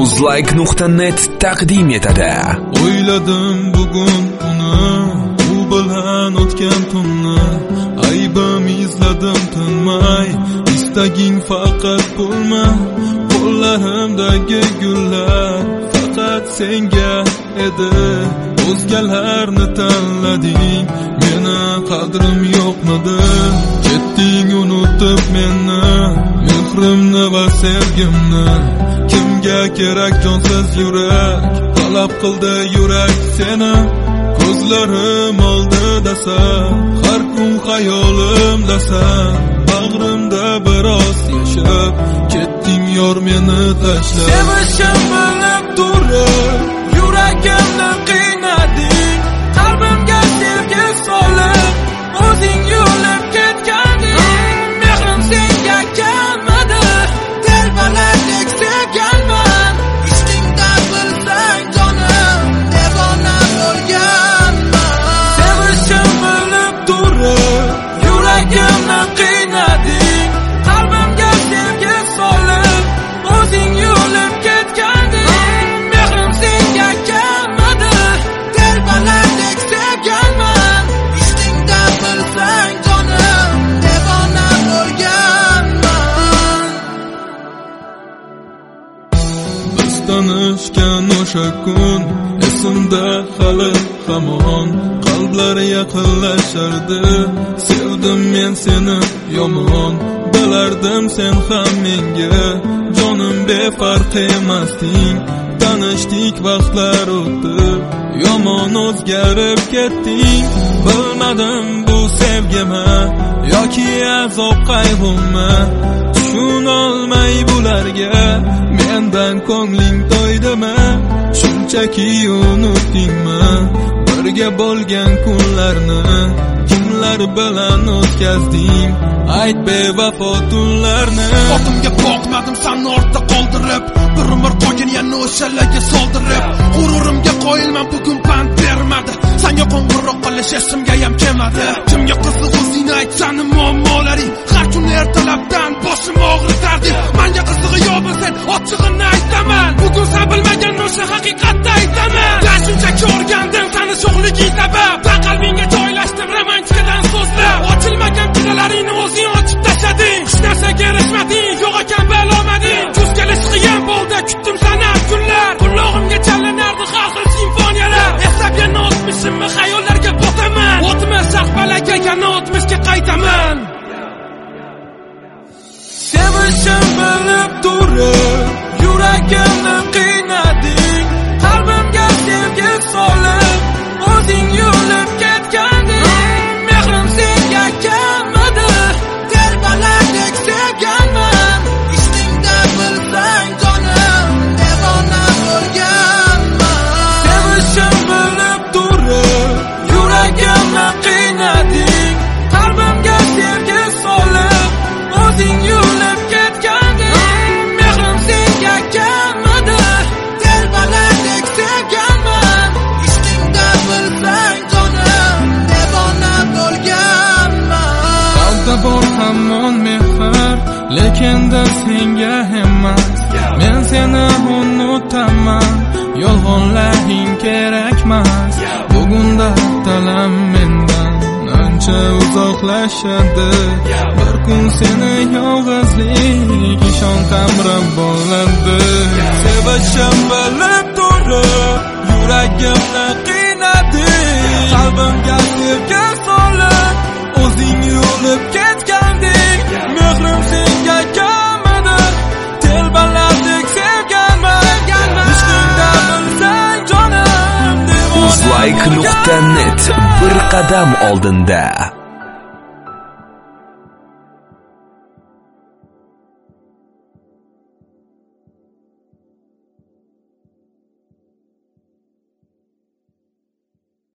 Uzlike.net taqdim etadi. O'yladim bugun uni, u bilan o'tgan tunni, aybim izladim tinmay, istaging faqat bo'lma, qo'llarimdagi gullar faqat senga edi. O'zgalarni tanlading, meni qadrim yo'qmidi. Ketding unutib meni, mehrimni va sevgimni. Kimga kerak jonsiz yurak, talab qildi yurak seni. Ko'zlarim oldidasan, har kun xayolimdasan. Bag'rimda biroz yashab, ketding yor meni tashlab. Sevishim bilib turib, yuragimni qiynading. Qalbimga sevgi solib, o'zing yo'lib ketganding. Mehrim senga kelmadi, telbalardek sevganman. Ishqingda bilsang jonim, devona bo'lganman. Sevishim bilib turib, yuragimni qiynading. Qalbimga sevgi solib, o'zing yo'lib ketganding. Mehrim senga kelmadi, telbalardek sevganman. Ishqingda bilsang jonim, devona bo'lganman. Biz tanishgan o'sha kun esimda hali hamon. Qalblar yaqinlashardi, sevdim men seni yomon. Bilardim sen ham menga jonim befarq emasding. Tanishdik vaqtlar o'tdi, yomon o'zgarib ketding. Bilmadim bu sevgimi yoki azob qayg'umi. Tushunolmay bularga mendan ko'ngling to'ydimi? Shunchaki unutdingmi birga bo'lgan kunlarni? Kimlar bilan o'tkazding ayt bevafo tunlarni? Otimga boqmadim seni ortda qoldirib, bir umr qolgan yana o'shalarga soldirib. G'ururimga qo'yilman bugun pand bermadi, senga qo'ng'iroq qilish esimga ham kelmadi. Kimga qiziq o'zingni aytsani muammolaring, har kun ertalabdan boshim og'ritarding. Menga qizig'i yo'q bilsan ochig'ini aytaman, bugun sen bilmagan o'sha haqiqatni aytaman. Shunchaki o'rgandim seni sho'xliging sabab, qalbingga joylashdim romantikadan so'zlab. Ochilmagan kunlaringni o'zing ochib tashlading, hech narsaga erishmading, yo'q ekan balomading. Kuz kelish qiyin bo'ldi, kutdim sanab kunlar, qulog'imga chalinardi har xil simfoniyalar. Eslab yana o'tmishimni xayollarga botaman, o'tmish sahfalaga yana o'tmishga qaytaman. Sevishim bilib turib, yuragimni qiynading. Qalbimga sevgi solib, o'zing yo'lib ketganding. Mehrim senga kelmadi, telbalardek sevganman. Ishqingda bilsang jonim, devona bo'lganman. Sevishim bilib turib, yuragimni qiynading. Qalbimga sevgi solib, o'zing yo'lib ketganding. Mehrim senga kelmadi, telbalardek sevganman. Ishqingda bilsang jonim, devona bo'lganman. Qalbda bor hamon mehr, lekinda senga emas. Men seni unutaman, yolg'onlaring kerakmas. Bugunda talam mendan ancha uzoqlashadi. Bir kun seni yolg'izlik ishon qamrab bo'ladi. Sevishim bilib turib, yuragimni qiynading. Qalbimga sevgi solib, o'zing yo'lib ketganding. Mehrim senga kelmadi, telbalardek sevganman. Ishqingda bilsang jonim, devona Uzlike.net bir qadam oldinda.